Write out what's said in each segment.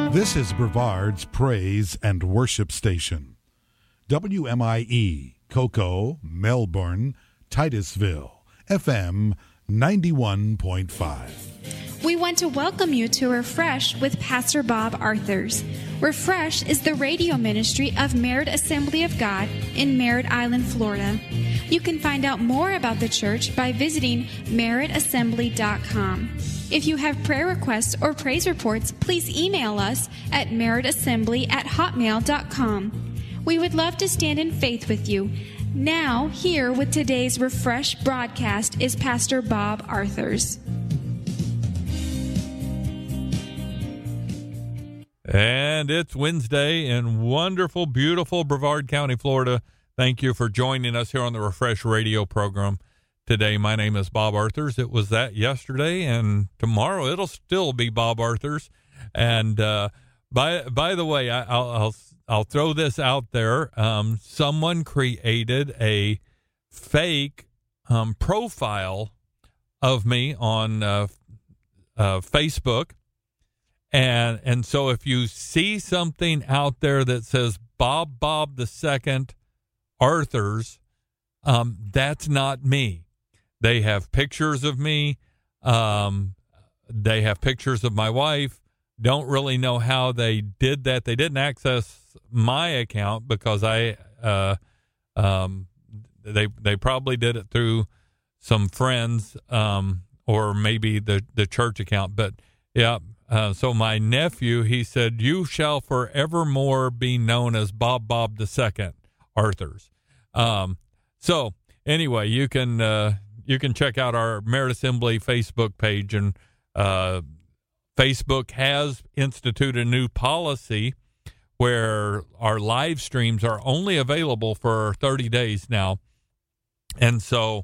This is Brevard's Praise and Worship Station. WMIE, Cocoa, Melbourne, Titusville, FM 91.5. We want to welcome you to Refresh with Pastor Bob Arthurs. Refresh is the radio ministry of Merritt Assembly of God in Merritt Island, Florida. You can find out more about the church by visiting merrittassembly.com. If you have prayer requests or praise reports, please email us at merrittassembly@hotmail.com. We would love to stand in faith with you. Now, here with today's Refresh broadcast is Pastor Bob Arthurs. And it's Wednesday in wonderful, beautiful Brevard County, Florida. Thank you for joining us here on the Refresh radio program today. My name is Bob Arthurs. It was that yesterday, and tomorrow it'll still be Bob Arthurs. And by the way, I'll throw this out there. Someone created a fake profile of me on Facebook. And so if you see something out there that says Bob II Arthurs, that's not me. They have pictures of me. They have pictures of my wife. Don't really know how they did that. They didn't access my account because they probably did it through some friends or maybe the church account. But yeah. So my nephew, he said, "You shall forevermore be known as Bob II Arthurs." So anyway, you can check out our Merritt Assembly Facebook page, and Facebook has instituted a new policy where our live streams are only available for 30 days now. And so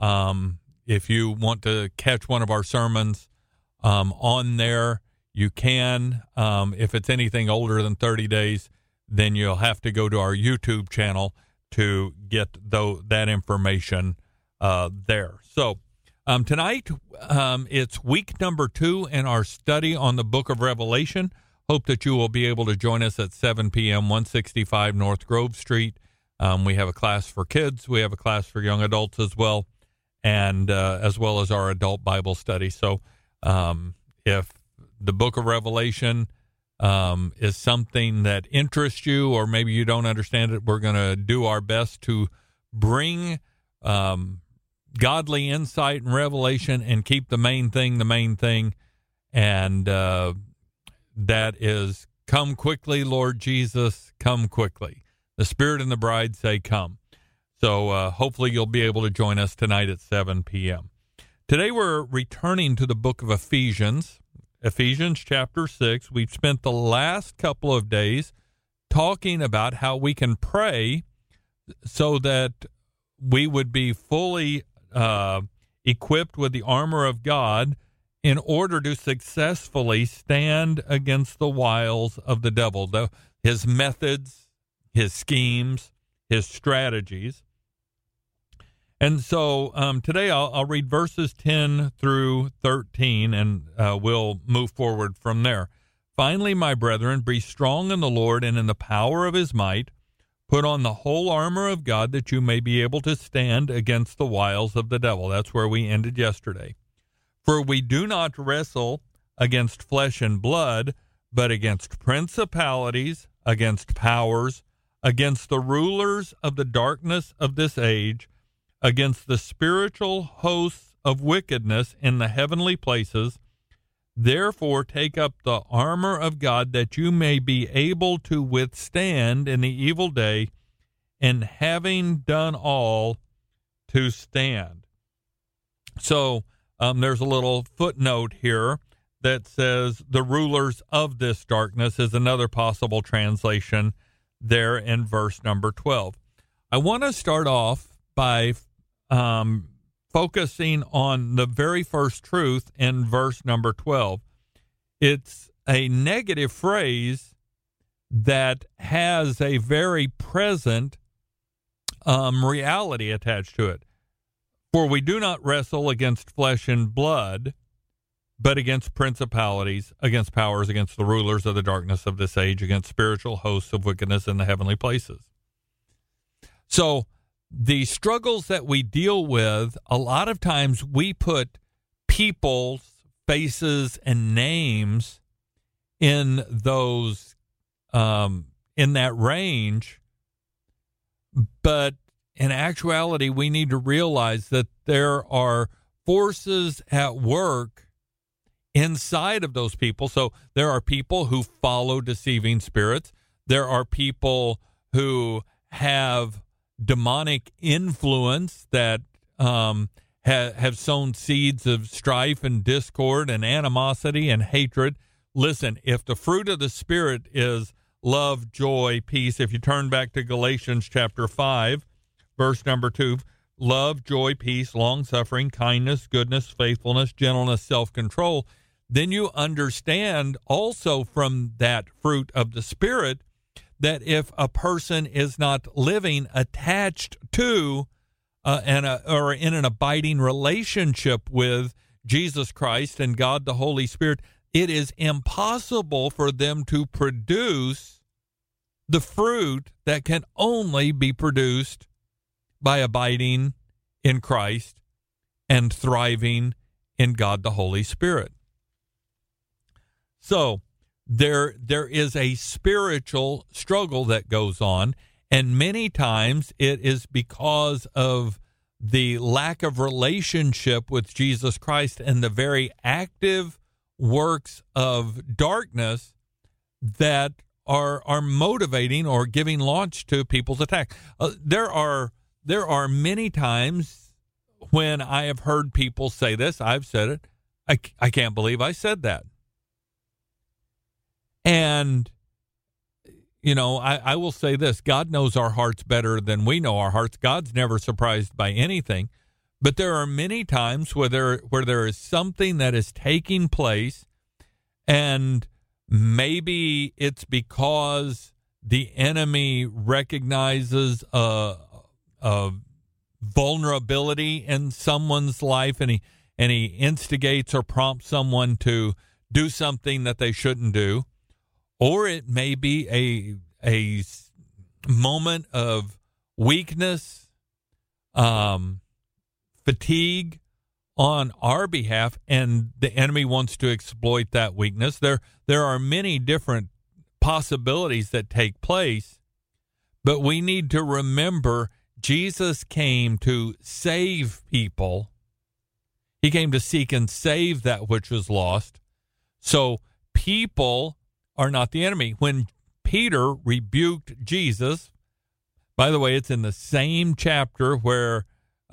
if you want to catch one of our sermons on there, you can. If it's anything older than 30 days, then you'll have to go to our YouTube channel to get that information there. So tonight, it's week number 2 in our study on the book of Revelation. Hope that you will be able to join us at 7 p.m., 165 North Grove Street. We have a class for kids. We have a class for young adults as well, and as well as our adult Bible study. So if the book of Revelation is something that interests you, or maybe you don't understand it, we're going to do our best to bring godly insight and revelation and keep the main thing. And that is, come quickly, Lord Jesus, come quickly. The Spirit and the bride say, come. So hopefully you'll be able to join us tonight at 7 p.m. Today we're returning to the book of Ephesians chapter 6. We've spent the last couple of days talking about how we can pray so that we would be fully equipped with the armor of God in order to successfully stand against the wiles of the devil, his methods, his schemes, his strategies. And so today I'll read verses 10 through 13, and we'll move forward from there. Finally, my brethren, be strong in the Lord and in the power of his might. Put on the whole armor of God that you may be able to stand against the wiles of the devil. That's where we ended yesterday. For we do not wrestle against flesh and blood, but against principalities, against powers, against the rulers of the darkness of this age, against the spiritual hosts of wickedness in the heavenly places. Therefore take up the armor of God that you may be able to withstand in the evil day, and having done all, to stand. So there's a little footnote here that says the rulers of this darkness is another possible translation there in verse number 12. I want to start off by focusing on the very first truth in verse number 12. It's a negative phrase that has a very present reality attached to it. For we do not wrestle against flesh and blood, but against principalities, against powers, against the rulers of the darkness of this age, against spiritual hosts of wickedness in the heavenly places. So the struggles that we deal with, a lot of times we put people's faces and names in those, in that range. But in actuality, we need to realize that there are forces at work inside of those people. So there are people who follow deceiving spirits. There are people who have demonic influence that have sown seeds of strife and discord and animosity and hatred. Listen, if the fruit of the Spirit is love, joy, peace, if you turn back to Galatians chapter 5, verse number 2, love, joy, peace, long-suffering, kindness, goodness, faithfulness, gentleness, self-control, then you understand also from that fruit of the Spirit that if a person is not living attached to or in an abiding relationship with Jesus Christ and God the Holy Spirit, it is impossible for them to produce the fruit that can only be produced by abiding in Christ and thriving in God the Holy Spirit. So there is a spiritual struggle that goes on, and many times it is because of the lack of relationship with Jesus Christ and the very active works of darkness that are motivating or giving launch to people's attack. There are many times when I have heard people say this. I've said it. I can't believe I said that. And, you know, I will say this. God knows our hearts better than we know our hearts. God's never surprised by anything. But there are many times where there is something that is taking place, and maybe it's because the enemy recognizes a vulnerability in someone's life, and he instigates or prompts someone to do something that they shouldn't do. Or it may be a moment of weakness, fatigue on our behalf, and the enemy wants to exploit that weakness. There are many different possibilities that take place, but we need to remember Jesus came to save people. He came to seek and save that which was lost. So people are not the enemy. When Peter rebuked Jesus, by the way, it's in the same chapter where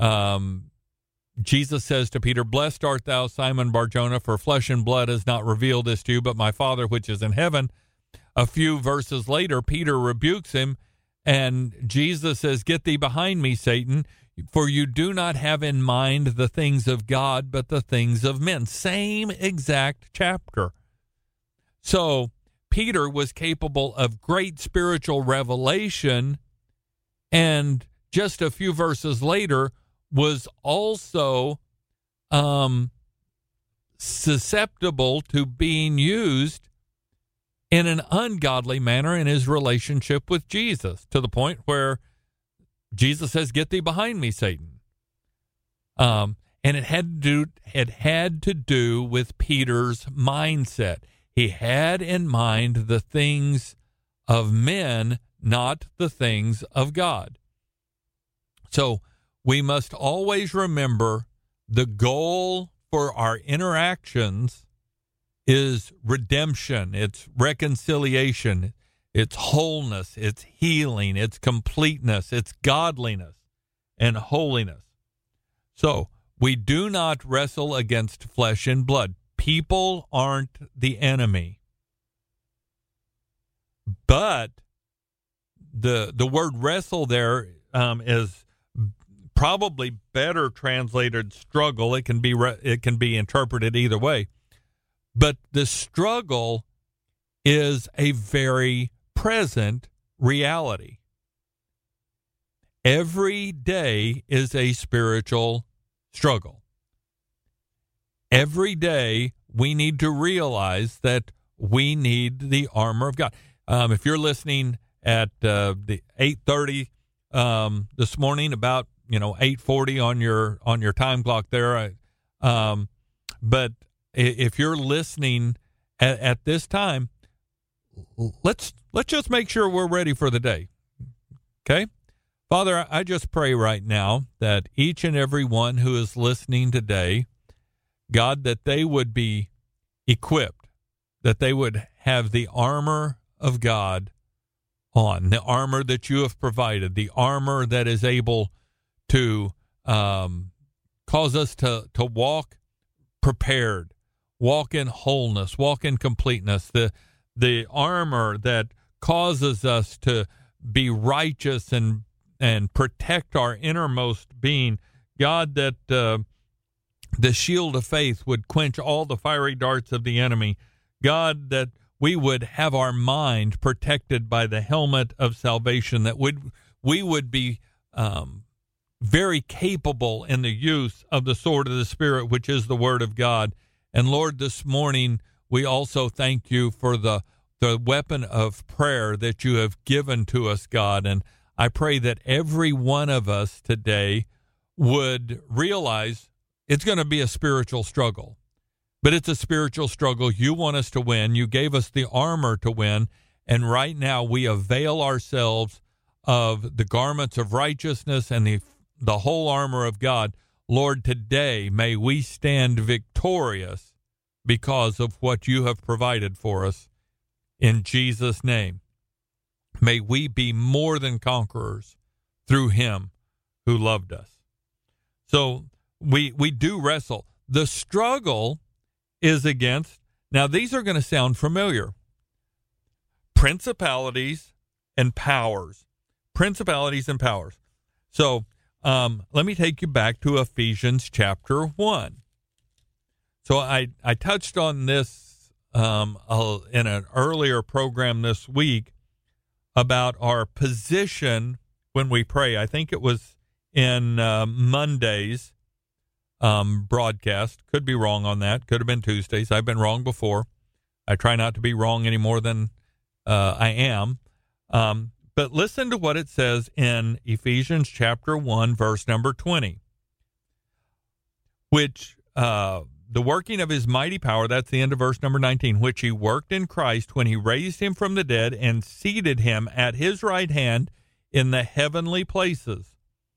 Jesus says to Peter, "Blessed art thou, Simon Bar-Jonah, for flesh and blood has not revealed this to you, but my Father which is in heaven." A few verses later, Peter rebukes him, and Jesus says, "Get thee behind me, Satan, for you do not have in mind the things of God, but the things of men." Same exact chapter. So Peter was capable of great spiritual revelation, and just a few verses later was also susceptible to being used in an ungodly manner in his relationship with Jesus, to the point where Jesus says, "Get thee behind me, Satan." And it had to do with Peter's mindset. He had in mind the things of men, not the things of God. So we must always remember the goal for our interactions is redemption, it's reconciliation, it's wholeness, it's healing, it's completeness, it's godliness and holiness. So we do not wrestle against flesh and blood. People aren't the enemy. But the word wrestle there is probably better translated struggle. It can be interpreted either way. But the struggle is a very present reality. Every day is a spiritual struggle. Every day we need to realize that we need the armor of God. If you're listening at the 8:30 this morning, about 8:40 on your time clock there, but if you're listening at this time, let's just make sure we're ready for the day. Okay? Father, I just pray right now that each and every one who is listening today, God, that they would be equipped, that they would have the armor of God on, the armor that you have provided, the armor that is able to cause us to walk prepared, walk in wholeness, walk in completeness, the armor that causes us to be righteous and protect our innermost being. God, that the shield of faith would quench all the fiery darts of the enemy. God, that we would have our mind protected by the helmet of salvation, that we would be very capable in the use of the sword of the Spirit, which is the Word of God. And Lord, this morning we also thank you for the weapon of prayer that you have given to us, God. And I pray that every one of us today would realize it's going to be a spiritual struggle, but it's a spiritual struggle you want us to win. You gave us the armor to win, and right now we avail ourselves of the garments of righteousness and the whole armor of God. Lord, today may we stand victorious because of what you have provided for us. In Jesus' name, may we be more than conquerors through him who loved us. So we do wrestle. The struggle is against, now these are going to sound familiar, principalities and powers. Principalities and powers. So let me take you back to Ephesians chapter 1. So I touched on this in an earlier program this week about our position when we pray. I think it was in Monday's broadcast. Could be wrong on that. Could have been Tuesdays. I've been wrong before. I try not to be wrong any more than I am. But listen to what it says in Ephesians chapter 1, verse number 20, which the working of his mighty power, that's the end of verse number 19, which he worked in Christ when he raised him from the dead and seated him at his right hand in the heavenly places,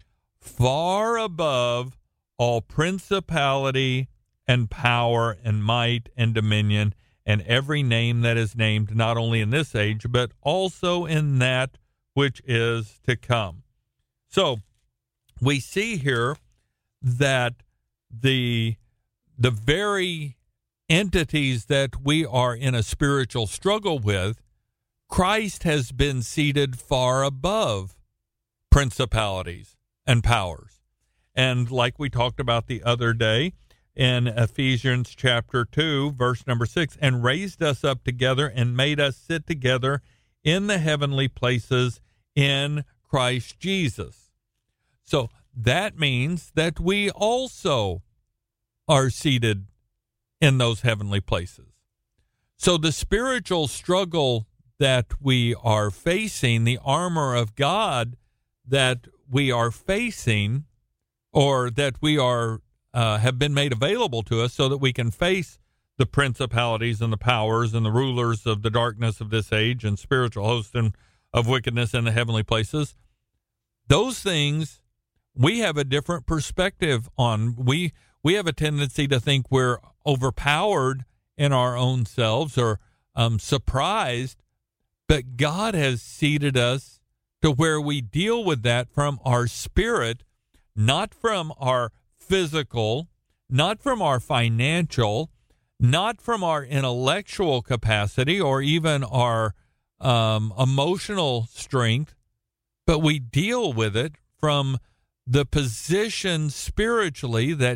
far above all principality and power and might and dominion and every name that is named, not only in this age, but also in that which is to come. So we see here that the very entities that we are in a spiritual struggle with, Christ has been seated far above principalities and powers. And like we talked about the other day in Ephesians chapter 2, verse number 6, and raised us up together and made us sit together in the heavenly places in Christ Jesus. So that means that we also are seated in those heavenly places. So the spiritual struggle that we are facing, the armor of God that we are facing, or that we are have been made available to us so that we can face the principalities and the powers and the rulers of the darkness of this age and spiritual hosts of wickedness in the heavenly places. Those things we have a different perspective on. We have a tendency to think we're overpowered in our own selves or surprised, but God has seated us to where we deal with that from our spirit, not from our physical, not from our financial, not from our intellectual capacity or even our emotional strength, but we deal with it from the position spiritually that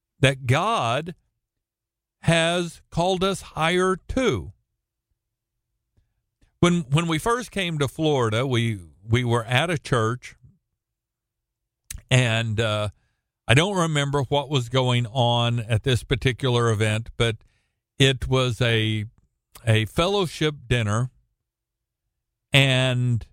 God has called us higher to. When we first came to Florida, we were at a church, and I don't remember what was going on at this particular event, but it was a fellowship dinner, and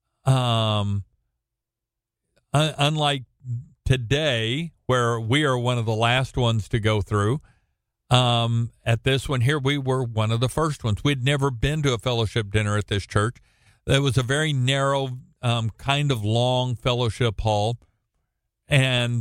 unlike today, where we are one of the last ones to go through, at this one here, we were one of the first ones. We'd never been to a fellowship dinner at this church. It was a very narrow, kind of long fellowship hall, and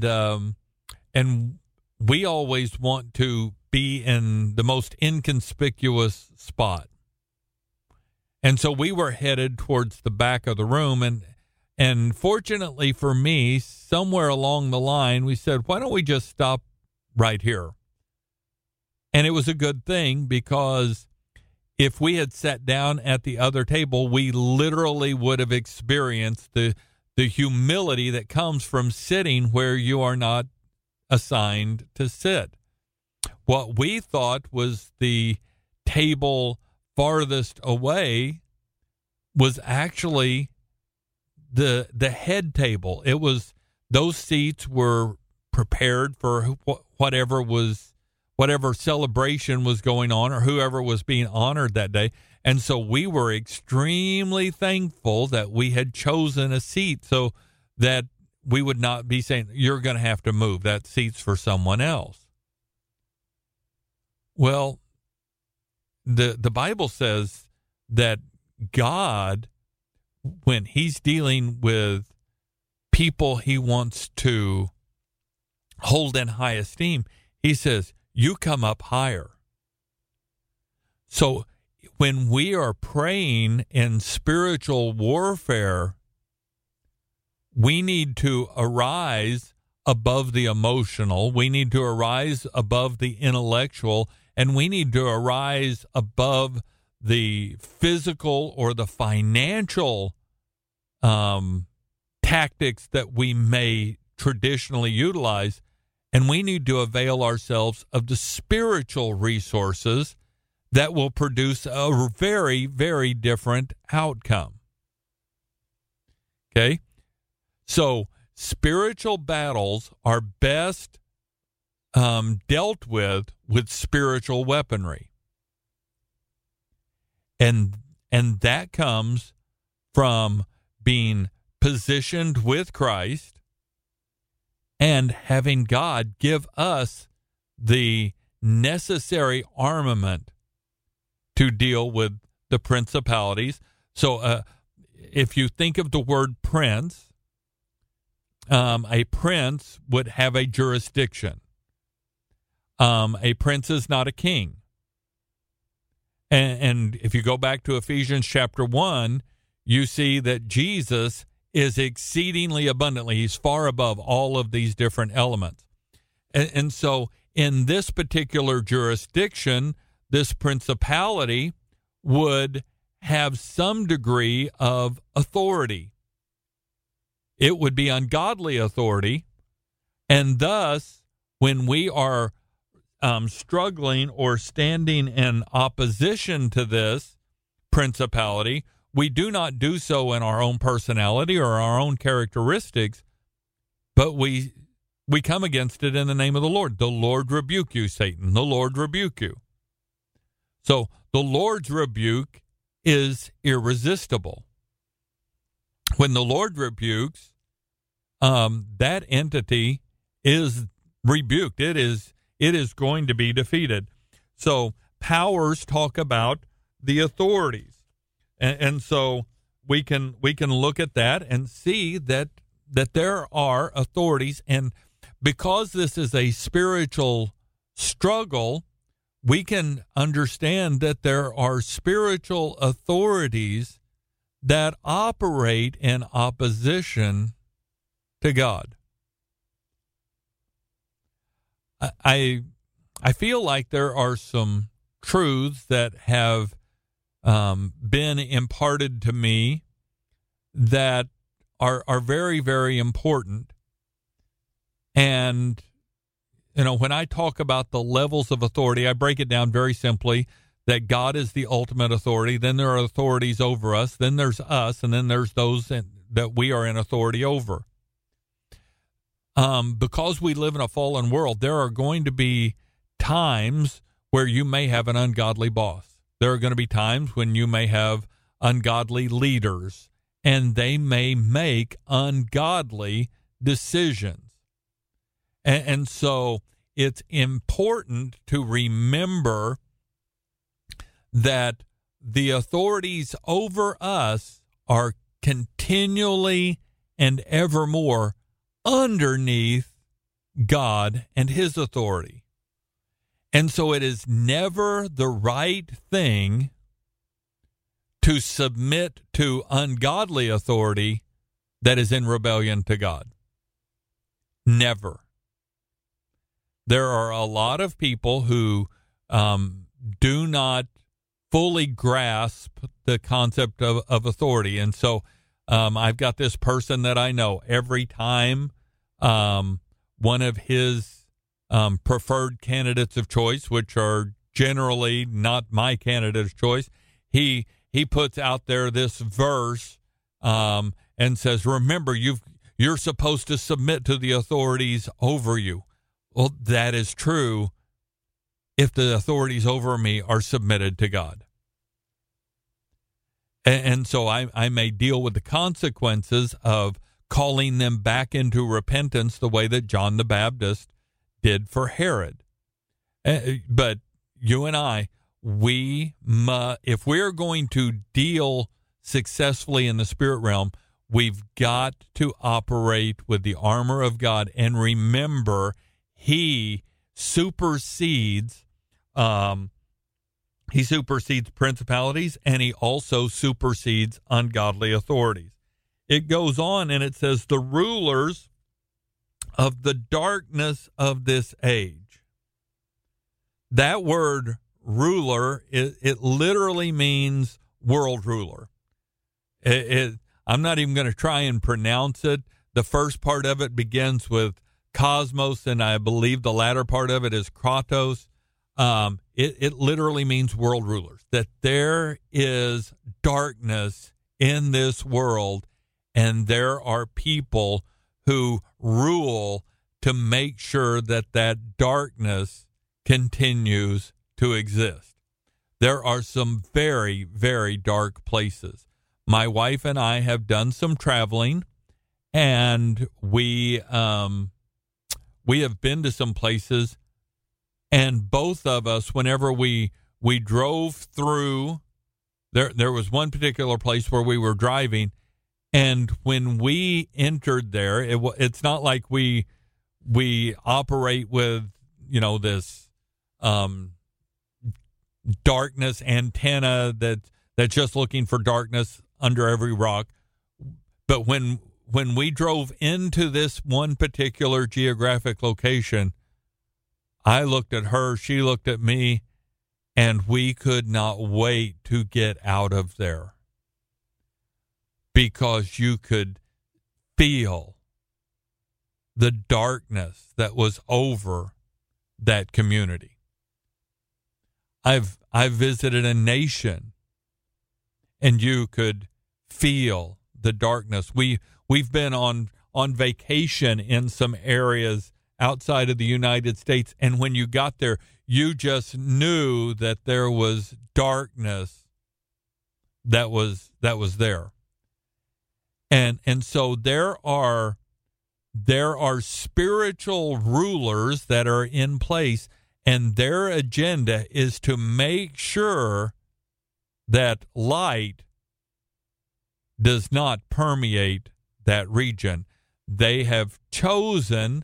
we always want to be in the most inconspicuous spot. And so we were headed towards the back of the room, and fortunately for me, somewhere along the line, we said, why don't we just stop right here? And it was a good thing, because if we had sat down at the other table, we literally would have experienced the humility that comes from sitting where you are not assigned to sit. What we thought was the table farthest away was actually the head table. It was, those seats were prepared for whatever celebration was going on, or whoever was being honored that day. And so we were extremely thankful that we had chosen a seat, so that we would not be saying, you're going to have to move, that seat's for someone else. Well, the Bible says that God, when he's dealing with people he wants to hold in high esteem, he says, you come up higher. So when we are praying in spiritual warfare, we need to arise above the emotional, we need to arise above the intellectual, and we need to arise above the physical or the financial tactics that we may traditionally utilize. And we need to avail ourselves of the spiritual resources that will produce a very, very different outcome. Okay? So spiritual battles are best dealt with spiritual weaponry. And that comes from being positioned with Christ and having God give us the necessary armament to deal with the principalities. So if you think of the word prince, a prince would have a jurisdiction. A prince is not a king. And if you go back to Ephesians chapter 1, you see that Jesus is exceedingly abundantly. He's far above all of these different elements. And so in this particular jurisdiction, this principality would have some degree of authority. It would be ungodly authority. And thus, when we are struggling or standing in opposition to this principality, we do not do so in our own personality or our own characteristics, but we come against it in the name of the Lord. The Lord rebuke you, Satan. The Lord rebuke you. So the Lord's rebuke is irresistible. When the Lord rebukes, that entity is rebuked. It is going to be defeated. So powers talk about the authorities. And so we can look at that and see that there are authorities, and because this is a spiritual struggle, we can understand that there are spiritual authorities that operate in opposition to God. I feel like there are some truths that have been imparted to me that are very, very important. And, when I talk about the levels of authority, I break it down very simply, that God is the ultimate authority. Then there are authorities over us. Then there's us. And then there's those that we are in authority over. Because we live in a fallen world, there are going to be times where you may have an ungodly boss. There are going to be times when you may have ungodly leaders, and they may make ungodly decisions. And so it's important to remember that the authorities over us are continually and evermore underneath God and his authority. And so it is never the right thing to submit to ungodly authority that is in rebellion to God. Never. There are a lot of people who do not fully grasp the concept of authority. And so I've got this person that I know. Every time one of his preferred candidates of choice, which are generally not my candidate of choice, he puts out there this verse and says, remember, you're supposed to submit to the authorities over you. Well, that is true if the authorities over me are submitted to God. And so I may deal with the consequences of calling them back into repentance the way that John the Baptist did for Herod. But you and I, if we're going to deal successfully in the spirit realm, we've got to operate with the armor of God and remember he supersedes principalities, and he also supersedes ungodly authorities. It goes on and it says, the rulers of the darkness of this age. That word ruler, it literally means world ruler. I'm not even going to try and pronounce it. The first part of it begins with cosmos, and I believe the latter part of it is kratos. It literally means world rulers, that there is darkness in this world, and there are people who rule to make sure that that darkness continues to exist. There are some very, very dark places. My wife and I have done some traveling, and we have been to some places, and both of us, whenever we drove through, there was one particular place where we were driving, and when we entered there, it's not like we operate with, this darkness antenna that's just looking for darkness under every rock. But when we drove into this one particular geographic location, I looked at her, she looked at me, and we could not wait to get out of there because you could feel the darkness that was over that community. I've visited a nation, and you could feel the darkness. We've been on vacation in some areas outside of the United States, and when you got there, you just knew that there was darkness that was there. And so there are spiritual rulers that are in place, and their agenda is to make sure that light does not permeate that region. They have chosen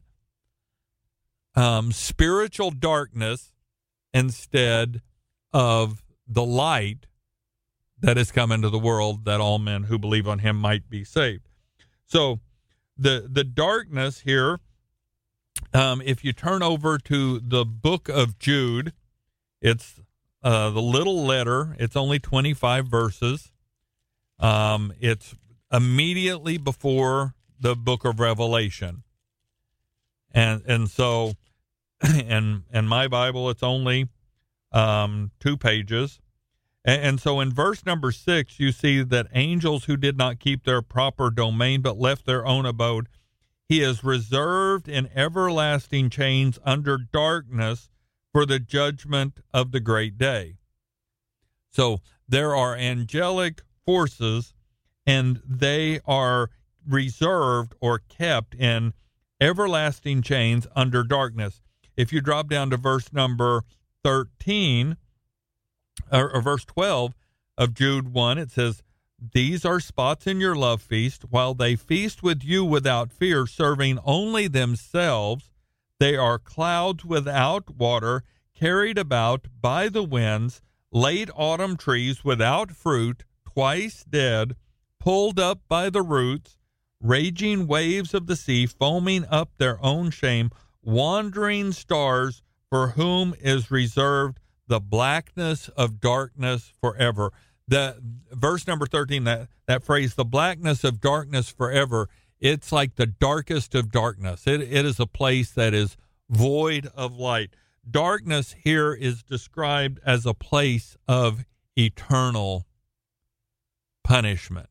spiritual darkness instead of the light that has come into the world, that all men who believe on him might be saved. So the darkness here, if you turn over to the book of Jude, it's the little letter. It's only 25 verses. It's immediately before the book of Revelation. And so in my Bible, it's only 2 pages. And so in verse number 6, you see that angels who did not keep their proper domain but left their own abode, he is reserved in everlasting chains under darkness for the judgment of the great day. So there are angelic forces, and they are reserved or kept in everlasting chains under darkness. If you drop down to verse number 13, or verse 12 of Jude 1, it says, "These are spots in your love feast, while they feast with you without fear, serving only themselves. They are clouds without water, carried about by the winds, late autumn trees without fruit, twice dead, pulled up by the roots, raging waves of the sea, foaming up their own shame, wandering stars for whom is reserved the blackness of darkness forever." The verse number 13, that phrase, the blackness of darkness forever, it's like the darkest of darkness. It is a place that is void of light. Darkness here is described as a place of eternal punishment.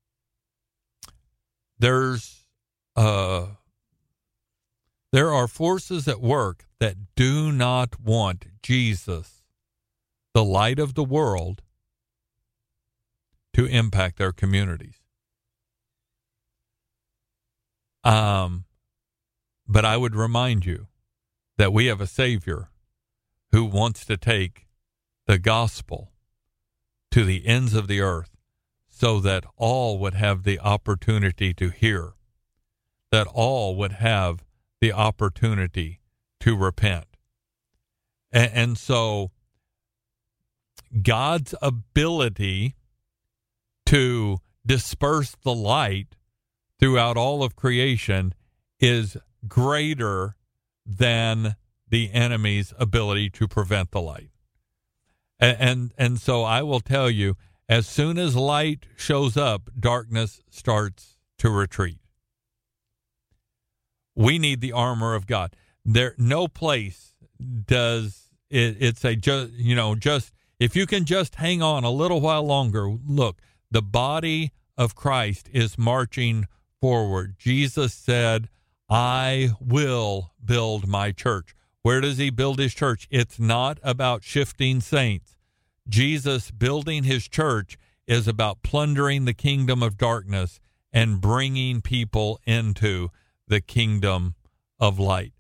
There are forces at work that do not want Jesus, the light of the world, to impact their communities. But I would remind you that we have a Savior who wants to take the gospel to the ends of the earth so that all would have the opportunity to hear, that all would have the opportunity to repent. And so God's ability to disperse the light throughout all of creation is greater than the enemy's ability to prevent the light. And so I will tell you, as soon as light shows up, darkness starts to retreat. We need the armor of God. No place does it say, just if you can just hang on a little while longer. Look, the body of Christ is marching forward. Jesus said, "I will build my church." Where does he build his church? It's not about shifting saints. Jesus building his church is about plundering the kingdom of darkness and bringing people into the kingdom of light.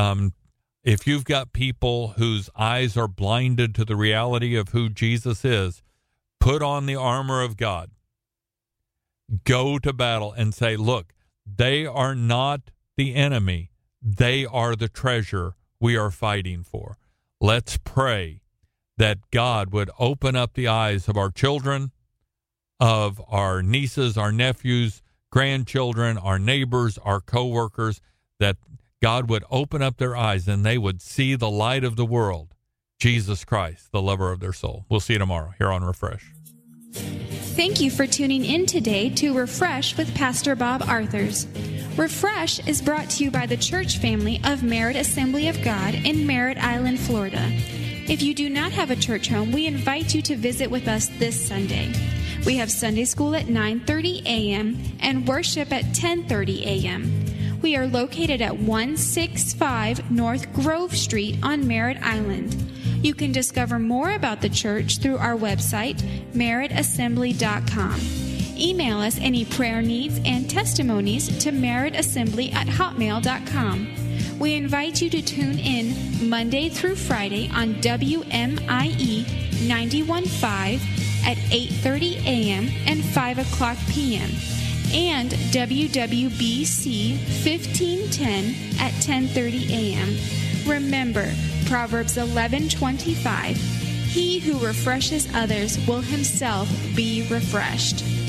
If you've got people whose eyes are blinded to the reality of who Jesus is, put on the armor of God. Go to battle and say, look, they are not the enemy. They are the treasure we are fighting for. Let's pray that God would open up the eyes of our children, of our nieces, our nephews, grandchildren, our neighbors, our co-workers, that God would open up their eyes and they would see the light of the world, Jesus Christ, the lover of their soul. We'll see you tomorrow here on Refresh. Thank you for tuning in today to Refresh with Pastor Bob Arthurs. Refresh is brought to you by the church family of Merritt Assembly of God in Merritt Island, Florida. If you do not have a church home, we invite you to visit with us this Sunday. We have Sunday school at 9:30 a.m. and worship at 10:30 a.m. We are located at 165 North Grove Street on Merritt Island. You can discover more about the church through our website, merrittassembly.com. Email us any prayer needs and testimonies to merrittassembly@hotmail.com. We invite you to tune in Monday through Friday on WMIE 91.5 at 8:30 a.m. and 5 o'clock p.m. and WWBC 1510 at 10:30 a.m. Remember, Proverbs 11:25, he who refreshes others will himself be refreshed.